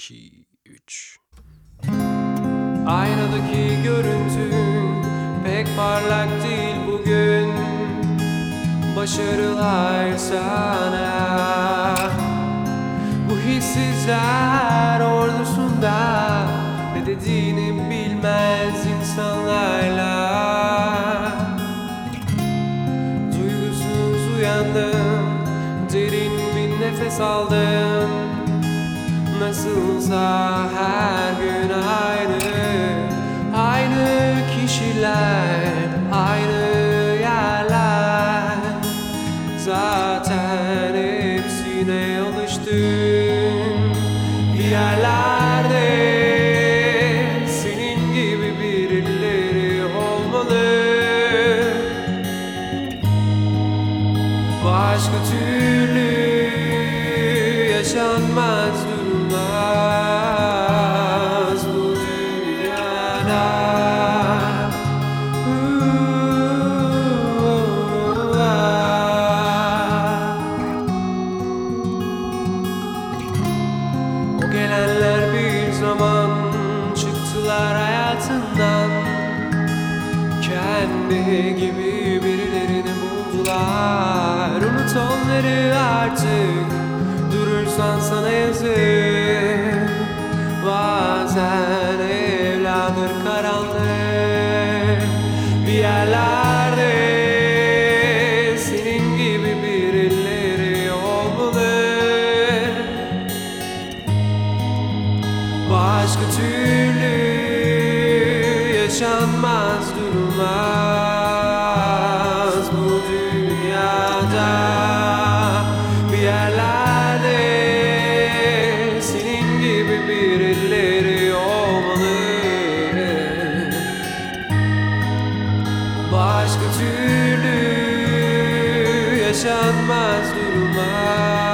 2, 3. Aynadaki görüntün pek parlak değil bugün. Başarılar sana, bu hissizler ordusunda ne dediğini bilmez insanlarla. Duygusuz uyandım, derin bir nefes aldım. Nasılsa her gün aynı kişiler, aynı yerler. Zaten hepsine alıştım. Bir yerlerde senin gibi birileri olmalı. Başka türlü yaşanmaz durmaz bu dünyada. O gelenler bir zaman çıktılar hayatından. Kendi gibi birilerini buldular. Unut onları artık, durursan sana yazık. Bazen evladır karanlık. Bir yerlerde senin gibi birileri olmalı. Başka türlü yaşanmaz durmaz bu dünyada. Bir yerlerde senin gibi birileri olmalı. Başka türlü yaşanmaz durmaz.